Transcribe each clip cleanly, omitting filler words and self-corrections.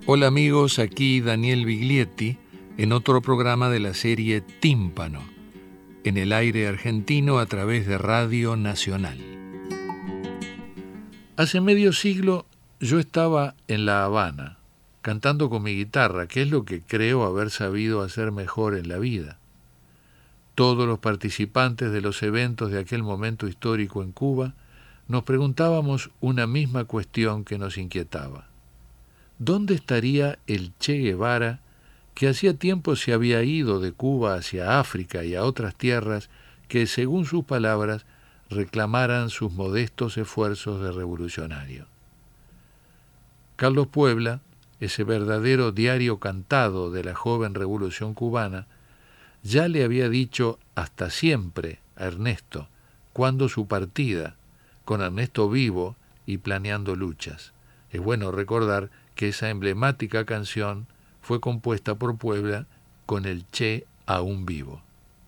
Hola amigos, aquí Daniel Biglietti en otro programa de la serie Tímpano, en el aire argentino a través de Radio Nacional. Hace medio siglo yo estaba en La Habana, cantando con mi guitarra, que es lo que creo haber sabido hacer mejor en la vida. Todos los participantes de los eventos de aquel momento histórico en Cuba nos preguntábamos una misma cuestión que nos inquietaba. ¿Dónde estaría el Che Guevara, que hacía tiempo se había ido de Cuba hacia África y a otras tierras que, según sus palabras, reclamaran sus modestos esfuerzos de revolucionario? Carlos Puebla, ese verdadero diario cantado de la joven revolución cubana, ya le había dicho hasta siempre a Ernesto, cuando su partida, con Ernesto vivo y planeando luchas. Es bueno recordar que esa emblemática canción fue compuesta por Puebla con el Che aún vivo.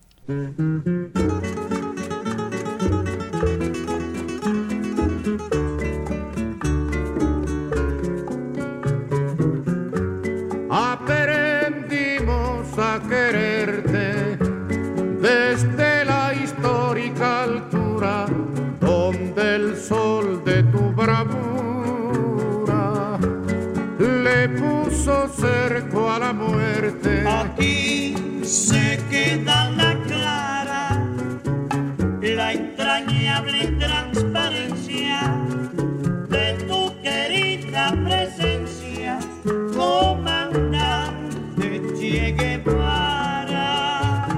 Aprendimos a quererte desde la histórica altura donde el sol de tu bravura le puso cerco a la muerte. Aquí se queda la clara, la entrañable transparencia de tu querida presencia, comandante Che Guevara.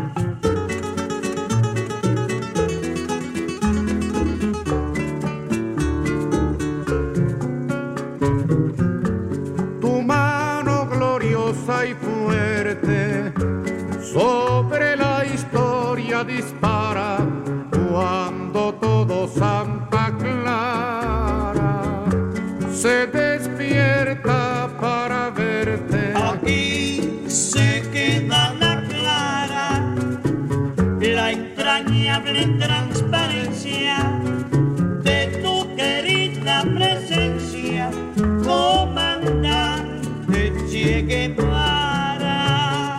Tu mano gloriosa y fuerte sobre la historia dispara cuando todo Santa Clara se despierta para verte. Aquí se queda la clara, la entrañable transparencia de tu querida presencia, comandante Che Guevara.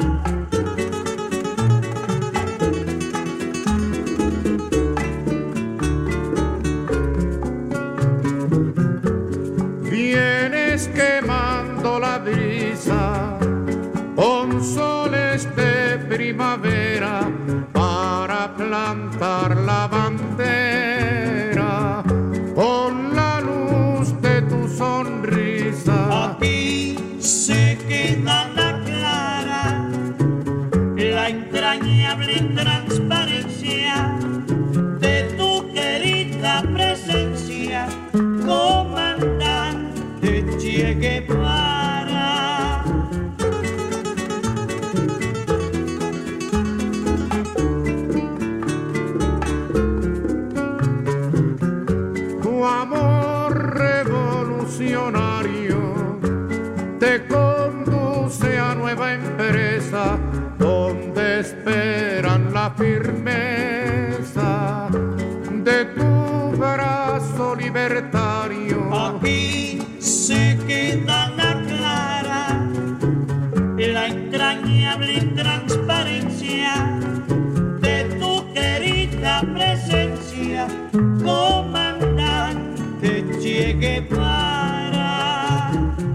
Vienes quemando la brisa con soles de primavera para plantar la bandera con la luz de tu sonrisa. Aquí se queda la clara, la entrañable transparencia de tu querida presencia, comandante Che Guevara. Tu amor revolucionario te conduce a nueva empresa donde esperan la firmeza de tu brazo libertario. Aquí se queda la clara, la entrañable transparencia de tu querida presencia, comandante Che Guevara.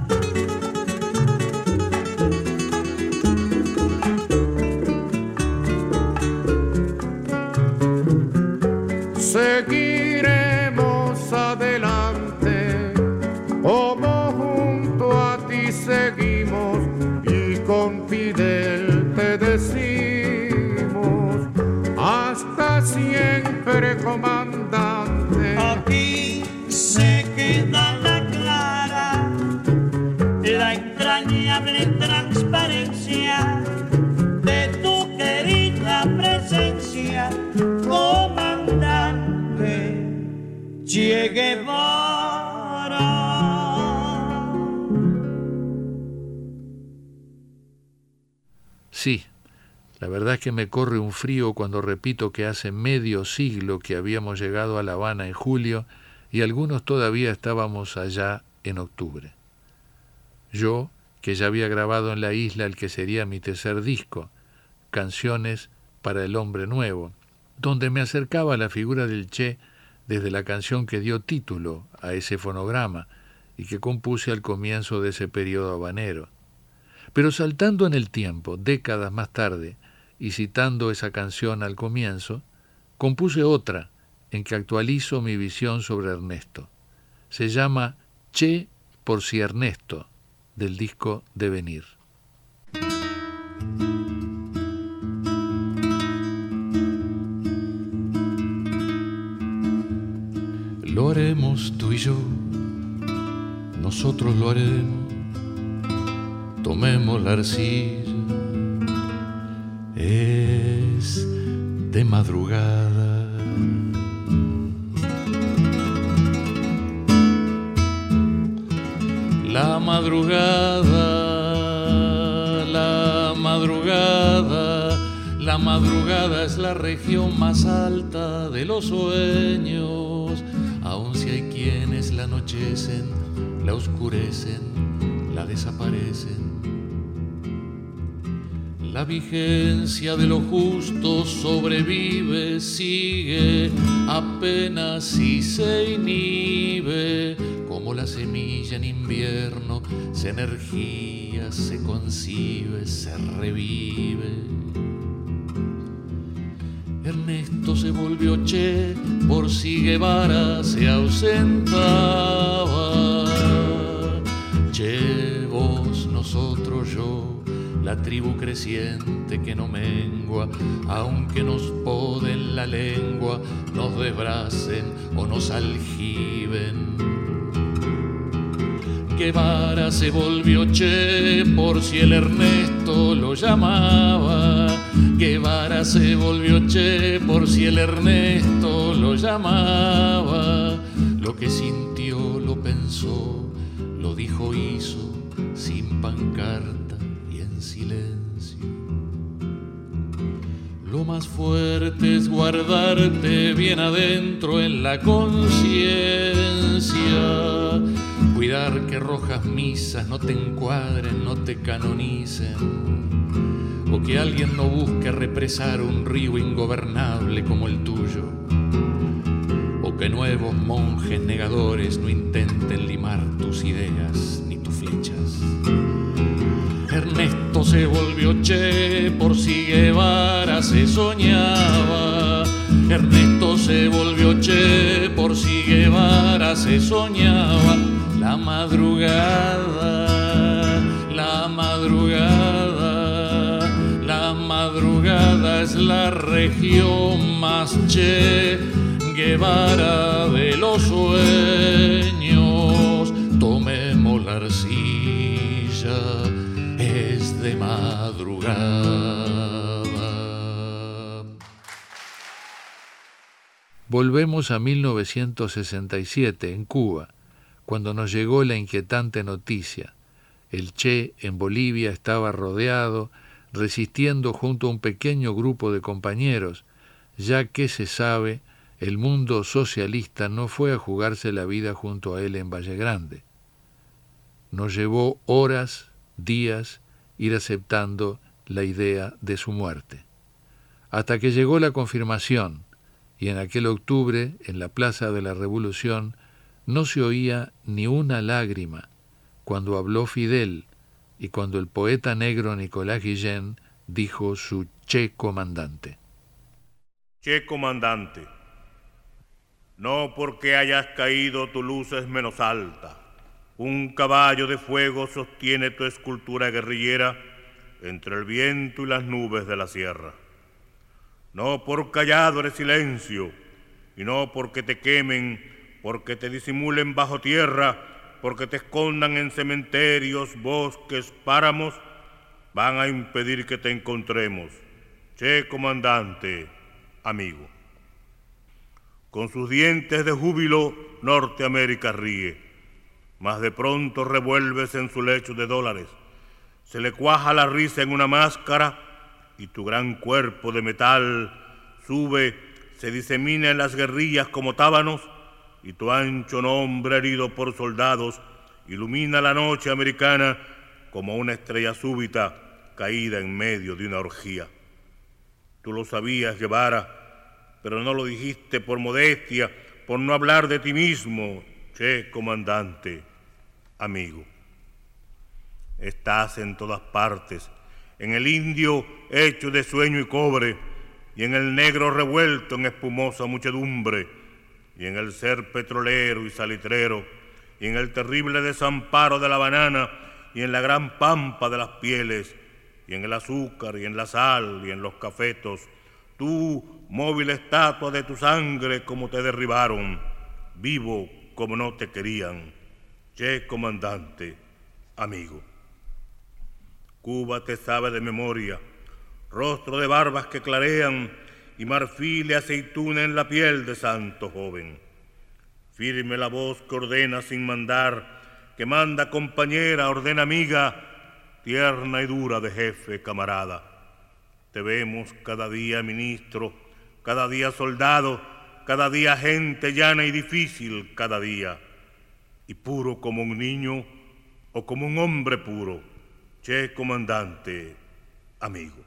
Seguiremos adelante como junto a ti seguimos y con Fidel te decimos hasta siempre, comandante. Aquí se queda la clara, la entrañable transparencia de tu querida presencia, comandante Che Guevara. Sí, la verdad es que me corre un frío cuando repito que hace medio siglo que habíamos llegado a La Habana en julio y algunos todavía estábamos allá en octubre. Yo, que ya había grabado en la isla el que sería mi tercer disco, Canciones para el Hombre Nuevo, donde me acercaba a la figura del Che desde la canción que dio título a ese fonograma y que compuse al comienzo de ese periodo habanero. Pero saltando en el tiempo, décadas más tarde, y citando esa canción al comienzo, compuse otra en que actualizo mi visión sobre Ernesto. Se llama Che por si Ernesto, del disco Devenir. Lo haremos tú y yo, nosotros lo haremos, tomemos la arcilla, es de madrugada. La madrugada, la madrugada, la madrugada es la región más alta de los sueños, aun si hay quienes la anochecen, la oscurecen, la desaparecen. La vigencia de lo justo sobrevive, sigue, apenas si se inhibe, como la semilla en invierno, se energía, se concibe, se revive. Ernesto se volvió Che por si Guevara se ausentaba. Che, vos, nosotros, yo, la tribu creciente que no mengua, aunque nos poden la lengua, nos desbracen o nos aljiben. Guevara se volvió Che por si el Ernesto lo llamaba. Guevara se volvió Che por si el Ernesto lo llamaba. Lo que sintió, lo pensó, lo dijo, hizo, sin pancarta y en silencio. Lo más fuerte es guardarte bien adentro en la conciencia, cuidar que rojas misas no te encuadren, no te canonicen, o que alguien no busque represar un río ingobernable como el tuyo, o que nuevos monjes negadores no intenten limar tus ideas ni tus flechas. Ernesto se volvió Che por si Guevara se soñaba. Ernesto se volvió Che por si Guevara se soñaba. La madrugada, la madrugada, la madrugada es la región más Che Guevara de los sueños. Tomemos la arcilla, es de madrugada. Volvemos a 1967 en Cuba, cuando nos llegó la inquietante noticia. El Che en Bolivia estaba rodeado, resistiendo junto a un pequeño grupo de compañeros, ya que se sabe, el mundo socialista no fue a jugarse la vida junto a él en Valle Grande. Nos llevó horas, días, ir aceptando la idea de su muerte. Hasta que llegó la confirmación, y en aquel octubre, en la Plaza de la Revolución, no se oía ni una lágrima cuando habló Fidel y cuando el poeta negro Nicolás Guillén dijo su Che comandante. Che comandante, no porque hayas caído tu luz es menos alta. Un caballo de fuego sostiene tu escultura guerrillera entre el viento y las nubes de la sierra. No por callado eres silencio, y no porque te quemen, porque te disimulen bajo tierra, porque te escondan en cementerios, bosques, páramos, van a impedir que te encontremos. Che comandante, amigo. Con sus dientes de júbilo, Norteamérica ríe, mas de pronto revuelves en su lecho de dólares. Se le cuaja la risa en una máscara y tu gran cuerpo de metal sube, se disemina en las guerrillas como tábanos y tu ancho nombre herido por soldados ilumina la noche americana como una estrella súbita caída en medio de una orgía. Tú lo sabías, Guevara, pero no lo dijiste por modestia, por no hablar de ti mismo, che comandante, amigo. Estás en todas partes, en el indio hecho de sueño y cobre, y en el negro revuelto en espumosa muchedumbre, y en el ser petrolero y salitrero, y en el terrible desamparo de la banana, y en la gran pampa de las pieles, y en el azúcar, y en la sal, y en los cafetos, tú, móvil estatua de tu sangre, como te derribaron, vivo como no te querían, che comandante, amigo. Cuba te sabe de memoria, rostro de barbas que clarean y marfil y aceituna en la piel de santo joven. Firme la voz que ordena sin mandar, que manda compañera, ordena amiga, tierna y dura de jefe, camarada. Te vemos cada día ministro, cada día soldado, cada día gente llana y difícil, cada día. Y puro como un niño o como un hombre puro, che comandante, amigo.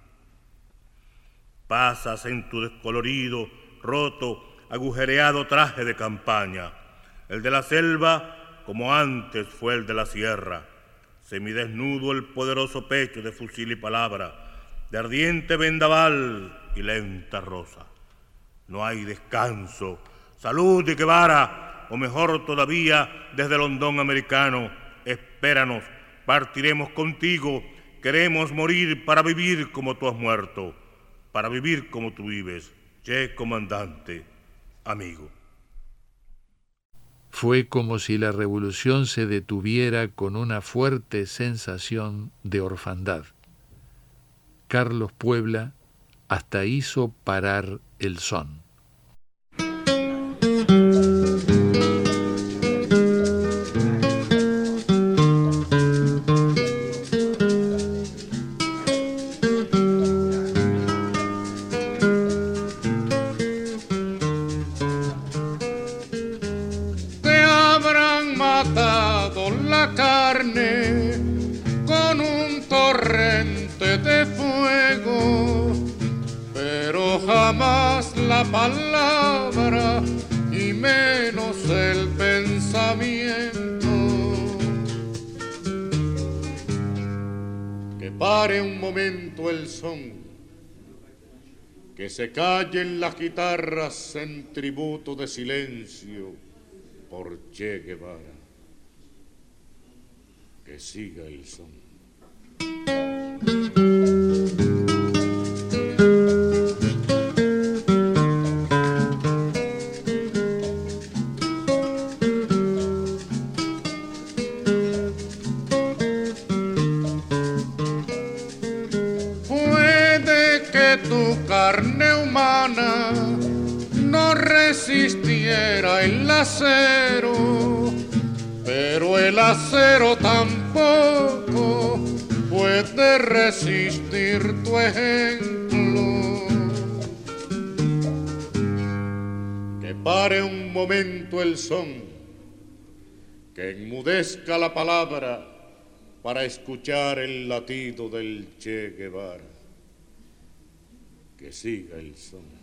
Pasas en tu descolorido, roto, agujereado traje de campaña, el de la selva como antes fue el de la sierra, semidesnudo el poderoso pecho de fusil y palabra, de ardiente vendaval y lenta rosa. No hay descanso, salud y Guevara, o mejor todavía, desde el hondón americano, espéranos, partiremos contigo, queremos morir para vivir como tú has muerto, para vivir como tú vives, che comandante, amigo. Fue como si la revolución se detuviera con una fuerte sensación de orfandad. Carlos Puebla hasta hizo parar el son. Te habrán matado la carne con un torrente de fuego, pero jamás la palabra y menos el pensamiento. Que pare un momento el son, que se callen las guitarras en tributo de silencio por Che Guevara. Que siga el son. Puede que tu carne humana no resistiera el acero, pero el acero tampoco puede resistir tu ejemplo. Que pare un momento el son, que enmudezca la palabra para escuchar el latido del Che Guevara. Que siga el son.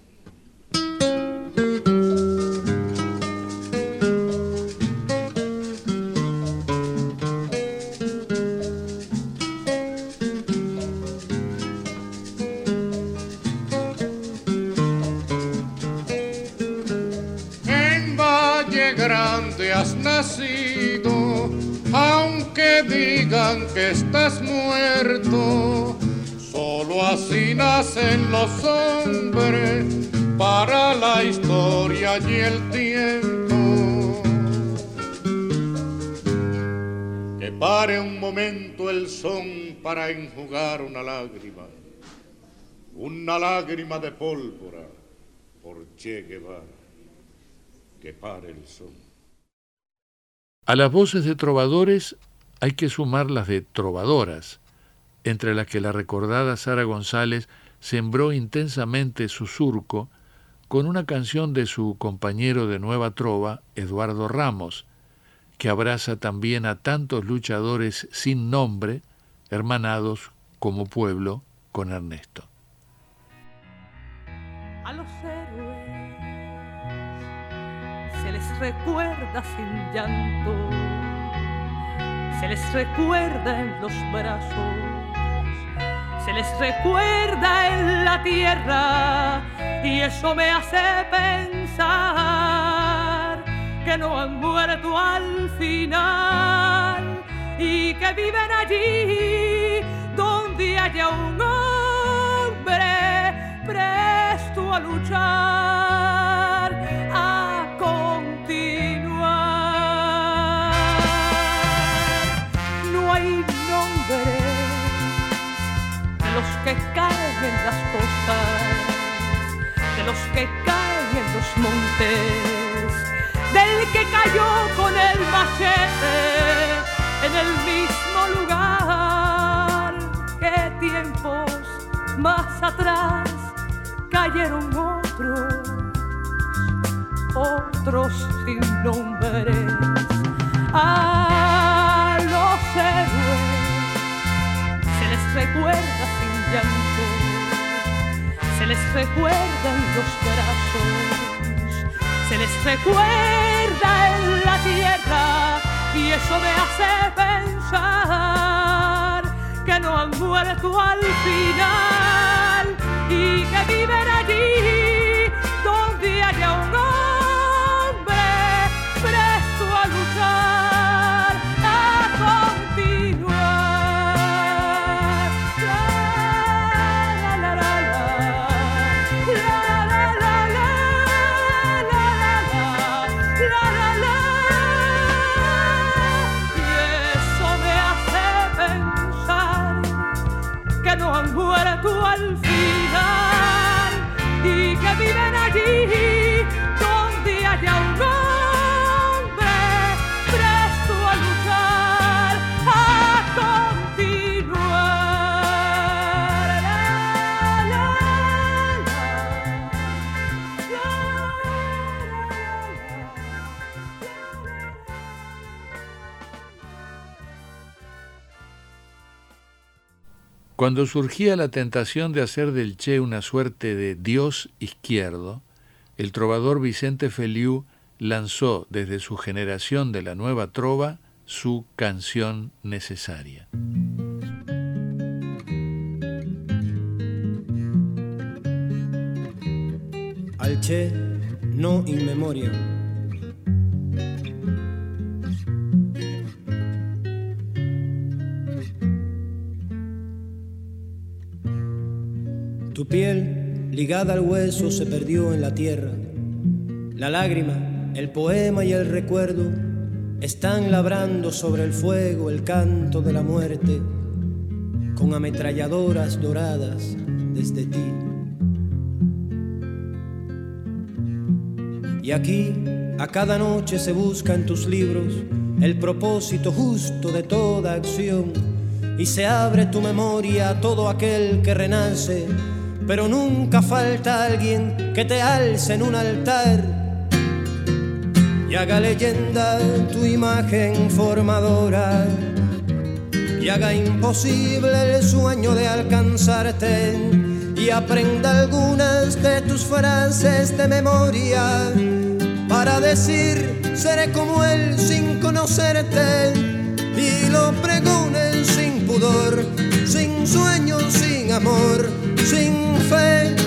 En Valle Grande has nacido, aunque digan que estás muerto. Solo así nacen los hombres para la historia y el tiempo. Que pare un momento el son para enjugar una lágrima de pólvora por Che Guevara. Que pare el son. A las voces de trovadores hay que sumar las de trovadoras, entre las que la recordada Sara González sembró intensamente su surco con una canción de su compañero de Nueva Trova, Eduardo Ramos, que abraza también a tantos luchadores sin nombre hermanados como pueblo con Ernesto. A los héroes se les recuerda sin llanto, se les recuerda en los brazos, se les recuerda en la tierra, y eso me hace pensar que no han muerto al final y que viven allí donde haya un hombre presto a luchar, a continuar. No hay nombre de los que caen en las costas, de los que caen en los montes, del que cayó con el machete en el mismo lugar que tiempos más atrás cayeron otros sin nombres. A los héroes se les recuerda sin llanto, se les recuerda en los brazos, se les recuerda en la tierra, y eso me hace pensar que no han muerto al final y que viven allí donde haya un hombre presto a luchar, a continuar. La, la, la, la, la, la, la, la, la, la, la, la. Y eso me hace pensar que no han muerto al final y que viven allí donde haya un hombre presto a luchar, a continuar. La, la, Cuando surgía la tentación de hacer del Che una suerte de Dios izquierdo, el trovador Vicente Feliú lanzó desde su generación de la nueva trova su canción necesaria. Al Che, no in memoria. Tu piel, ligada al hueso, se perdió en la tierra. La lágrima, el poema y el recuerdo están labrando sobre el fuego el canto de la muerte, con ametralladoras doradas desde ti. Y aquí, a cada noche se busca en tus libros el propósito justo de toda acción, y se abre tu memoria a todo aquel que renace, pero nunca falta alguien que te alce en un altar y haga leyenda tu imagen formadora, y haga imposible el sueño de alcanzarte, y aprenda algunas de tus frases de memoria para decir seré como él sin conocerte, y lo pregones sin pudor, sin sueño, sin amor, sin fe.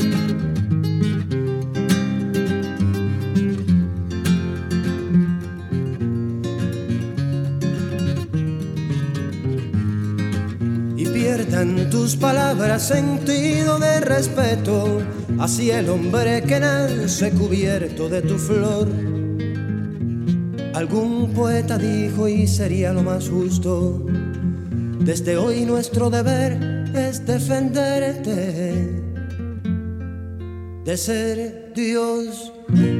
Y pierdan tus palabras sentido de respeto hacia el hombre que nace cubierto de tu flor. Algún poeta dijo, y sería lo más justo, desde hoy nuestro deber es defenderte de ser Dios.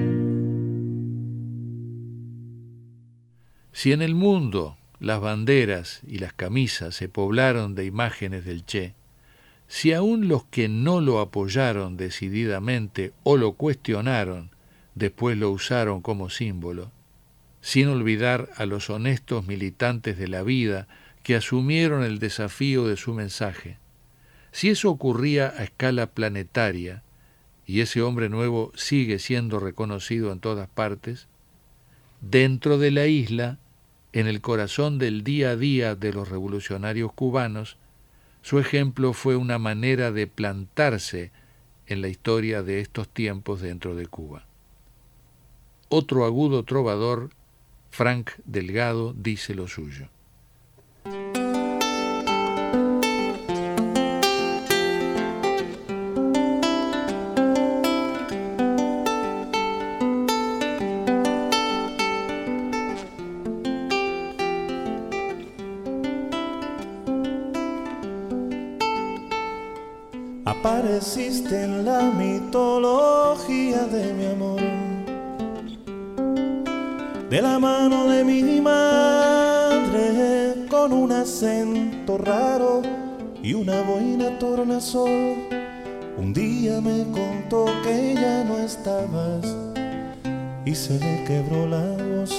Si en el mundo las banderas y las camisas se poblaron de imágenes del Che, si aún los que no lo apoyaron decididamente o lo cuestionaron, después lo usaron como símbolo, sin olvidar a los honestos militantes de la vida que asumieron el desafío de su mensaje. Si eso ocurría a escala planetaria, y ese hombre nuevo sigue siendo reconocido en todas partes, dentro de la isla, en el corazón del día a día de los revolucionarios cubanos, su ejemplo fue una manera de plantarse en la historia de estos tiempos dentro de Cuba. Otro agudo trovador, Frank Delgado, dice lo suyo. Apareciste en la mitología de mi amor, de la mano de mi madre, con un acento raro y una boina tornasol. Un día me contó que ya no estabas y se le quebró la voz.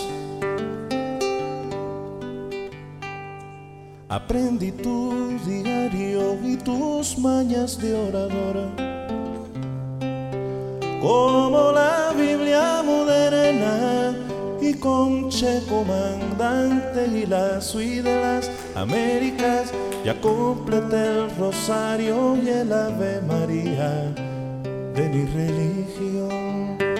Aprendí tu diario y tus mañas de oradora, como la Biblia moderna, y con Che Comandante y la suite de las Américas, ya completé el rosario y el Ave María de mi religión.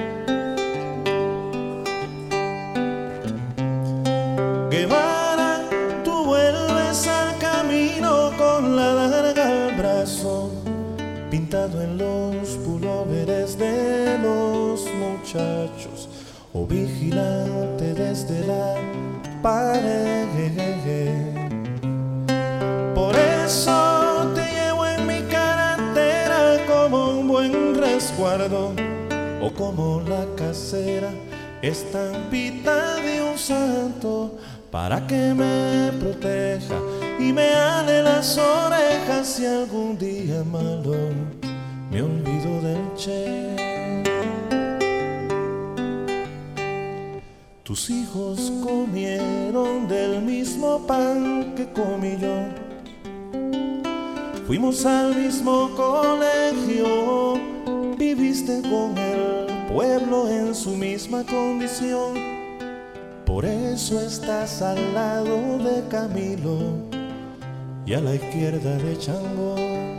Guevara, tú vuelves al camino con la larga al brazo, pintado en los pulóveres de los muchachos, o vigilante desde la pared. Por eso te llevo en mi cartera como un buen resguardo, o como la casera estampita de un santo, para que me proteja y me ale las orejas si algún día malo me olvido del Che. Tus hijos comieron del mismo pan que comí yo, fuimos al mismo colegio, viviste con el pueblo en su misma condición. Por eso estás al lado de Camilo y a la izquierda de Chango.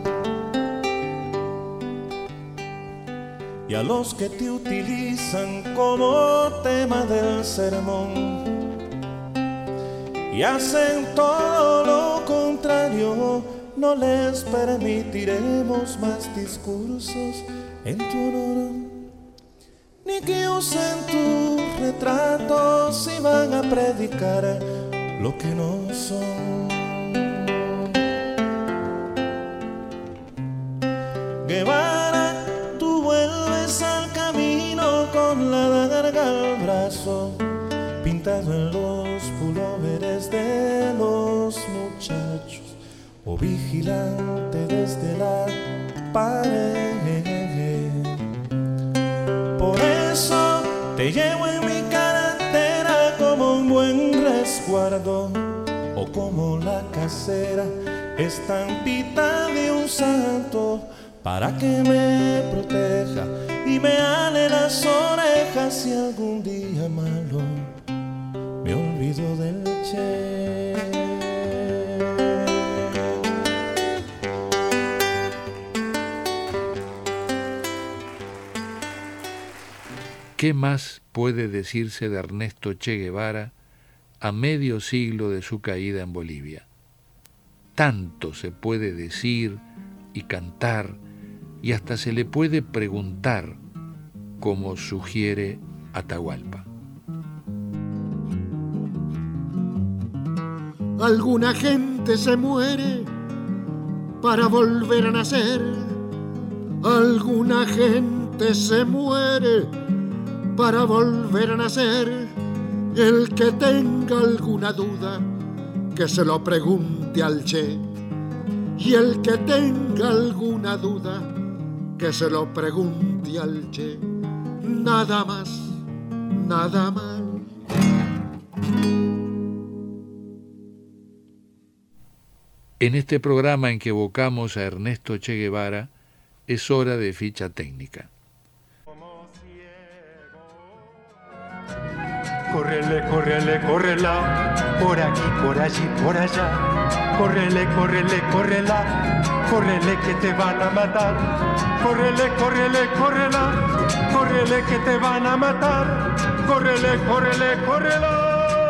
Y a los que te utilizan como tema del sermón y hacen todo lo contrario, no les permitiremos más discursos en tu honor, ni que usen tus retratos si van a predicar lo que no son. Guevara, tú vuelves al camino con la daga al brazo, pintado en los pulóveres de los muchachos, o vigilante desde la pared. Por eso te llevo en mi cartera como un buen resguardo, o como la casera estampita de un santo, para que me proteja y me ale las orejas si algún día malo me olvido del Che. ¿Qué más puede decirse de Ernesto Che Guevara a medio siglo de su caída en Bolivia? Tanto se puede decir y cantar, y hasta se le puede preguntar, como sugiere Atahualpa. Alguna gente se muere para volver a nacer. Alguna gente se muere para volver a nacer. El que tenga alguna duda, que se lo pregunte al Che. Y el que tenga alguna duda, que se lo pregunte al Che. Nada más, nada más. En este programa en que evocamos a Ernesto Che Guevara, es hora de ficha técnica. Córrele, córrele, córrela, por aquí, por allí, por allá. Córrele, córrele, córrela, córrele que te van a matar. Córrele, córrele, córrela, córrele que te van a matar. Córrele, córrele, córrela.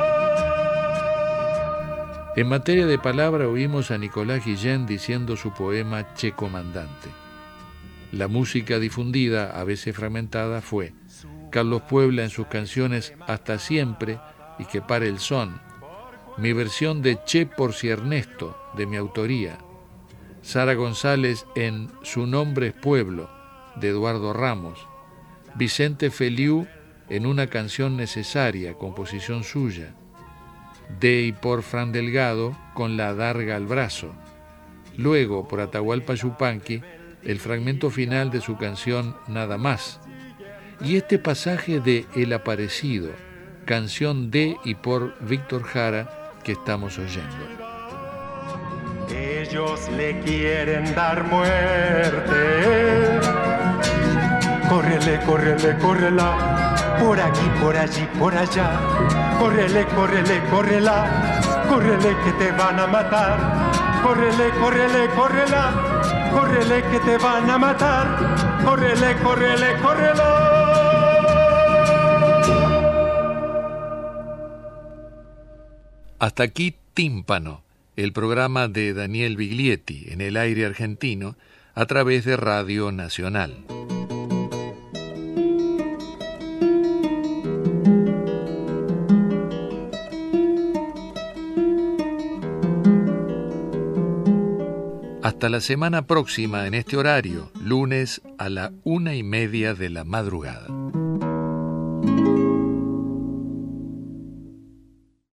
En materia de palabra oímos a Nicolás Guillén diciendo su poema Che Comandante. La música difundida, a veces fragmentada, fue Carlos Puebla en sus canciones Hasta Siempre y Que Pare el Son, mi versión de Che por si Ernesto, de mi autoría, Sara González en Su Nombre es Pueblo, de Eduardo Ramos, Vicente Feliú en Una Canción Necesaria, composición suya, de y por Fran Delgado con La Adarga al Brazo, luego por Atahualpa Yupanqui el fragmento final de su canción Nada Más, y este pasaje de El Aparecido, canción de y por Víctor Jara que estamos oyendo. Ellos le quieren dar muerte. Córrele, córrele, córrela, por aquí, por allí, por allá. Córrele, córrele, córrela, córrele que te van a matar. Córrele, córrele, córrela, córrele que te van a matar. Córrele, córrele, córrela. Hasta aquí Tímpano, el programa de Daniel Biglietti en el aire argentino a través de Radio Nacional. Hasta la semana próxima en este horario, lunes a la 1:30 de la madrugada.